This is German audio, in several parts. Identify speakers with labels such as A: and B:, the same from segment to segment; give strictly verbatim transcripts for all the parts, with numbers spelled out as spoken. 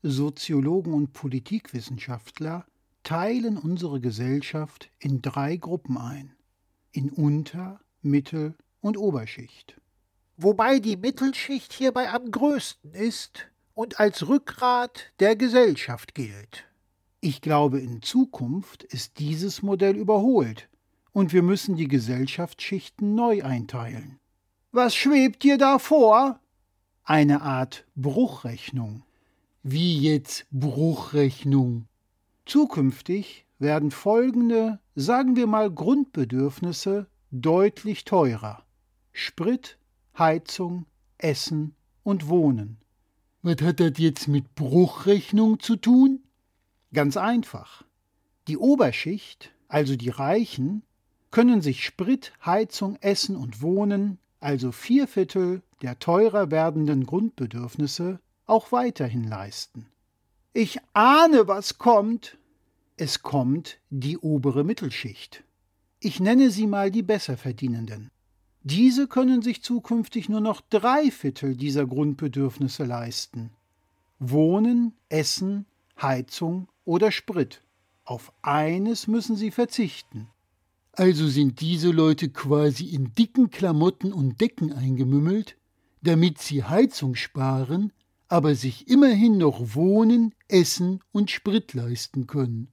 A: Soziologen und Politikwissenschaftler teilen unsere Gesellschaft in drei Gruppen ein: in Unter-, Mittel- und Oberschicht.
B: Wobei die Mittelschicht hierbei am größten ist und als Rückgrat der Gesellschaft gilt.
A: Ich glaube, in Zukunft ist dieses Modell überholt und wir müssen die Gesellschaftsschichten neu einteilen.
B: Was schwebt dir da vor?
A: Eine Art Bruchrechnung.
C: Wie jetzt Bruchrechnung?
A: Zukünftig werden folgende, sagen wir mal, Grundbedürfnisse deutlich teurer: Sprit, Heizung, Essen und Wohnen.
C: Was hat das jetzt mit Bruchrechnung zu tun?
A: Ganz einfach. Die Oberschicht, also die Reichen, können sich Sprit, Heizung, Essen und Wohnen, also vier Viertel der teurer werdenden Grundbedürfnisse, auch weiterhin leisten.
B: Ich ahne, was kommt.
A: Es kommt die obere Mittelschicht. Ich nenne sie mal die Besserverdienenden. Diese können sich zukünftig nur noch drei Viertel dieser Grundbedürfnisse leisten: Wohnen, Essen, Heizung oder Sprit. Auf eines müssen sie verzichten.
C: Also sind diese Leute quasi in dicken Klamotten und Decken eingemümmelt, damit sie Heizung sparen, aber sich immerhin noch Wohnen, Essen und Sprit leisten können.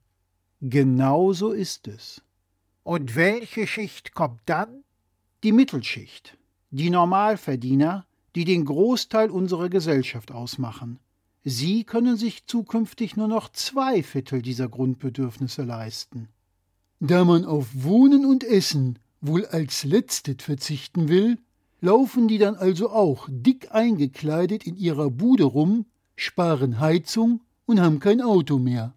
A: Genau so ist es.
B: Und welche Schicht kommt dann?
A: Die Mittelschicht, die Normalverdiener, die den Großteil unserer Gesellschaft ausmachen. Sie können sich zukünftig nur noch zwei Viertel dieser Grundbedürfnisse leisten.
C: Da man auf Wohnen und Essen wohl als letztes verzichten will, laufen die dann also auch dick eingekleidet in ihrer Bude rum, sparen Heizung und haben kein Auto mehr.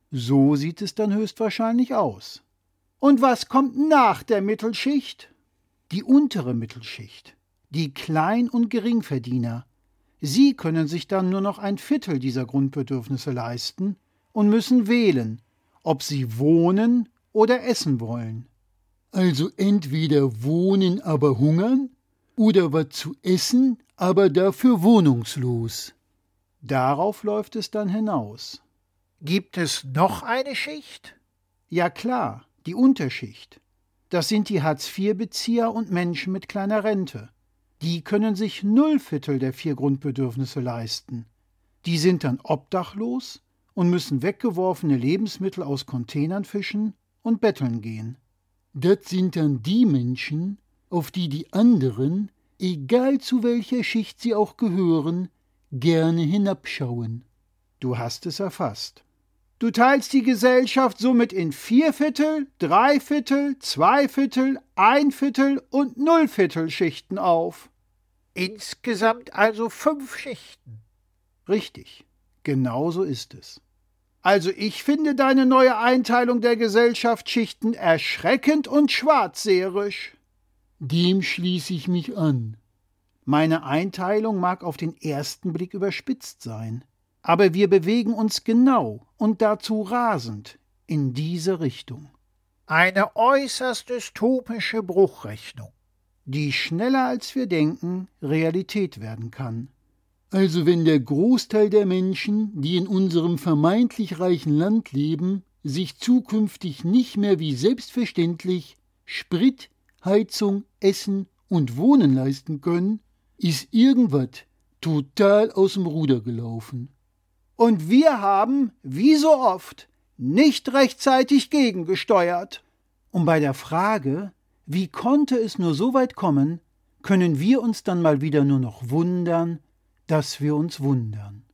A: So sieht es dann höchstwahrscheinlich aus.
B: Und was kommt nach der Mittelschicht?
A: Die untere Mittelschicht, die Klein- und Geringverdiener. Sie können sich dann nur noch ein Viertel dieser Grundbedürfnisse leisten und müssen wählen, ob sie wohnen oder essen wollen.
C: Also entweder wohnen, aber hungern, oder was zu essen, aber dafür wohnungslos.
A: Darauf läuft es dann hinaus.
B: Gibt es noch eine Schicht?
A: Ja klar, die Unterschicht. Das sind die Hartz-vier-Bezieher und Menschen mit kleiner Rente. Die können sich null Viertel der vier Grundbedürfnisse leisten. Die sind dann obdachlos und müssen weggeworfene Lebensmittel aus Containern fischen und betteln gehen.
C: Das sind dann die Menschen, auf die die anderen, egal zu welcher Schicht sie auch gehören, gerne hinabschauen.
A: Du hast es erfasst.
B: Du teilst die Gesellschaft somit in vier Viertel, drei Viertel, zwei Viertel, ein Viertel und null Viertel Schichten auf. Insgesamt also fünf Schichten.
A: Richtig, genau so ist es.
B: Also ich finde deine neue Einteilung der Gesellschaftsschichten erschreckend und schwarzseherisch.
C: Dem schließe ich mich an.
A: Meine Einteilung mag auf den ersten Blick überspitzt sein, aber wir bewegen uns genau und dazu rasend in diese Richtung.
B: Eine äußerst dystopische Bruchrechnung,
A: die schneller als wir denken Realität werden kann.
C: Also wenn der Großteil der Menschen, die in unserem vermeintlich reichen Land leben, sich zukünftig nicht mehr wie selbstverständlich Sprit, Heizung, Essen und Wohnen leisten können, ist irgendwas total aus dem Ruder gelaufen.
B: Und wir haben, wie so oft, nicht rechtzeitig gegengesteuert.
A: Und bei der Frage, wie konnte es nur so weit kommen, können wir uns dann mal wieder nur noch wundern, dass wir uns wundern.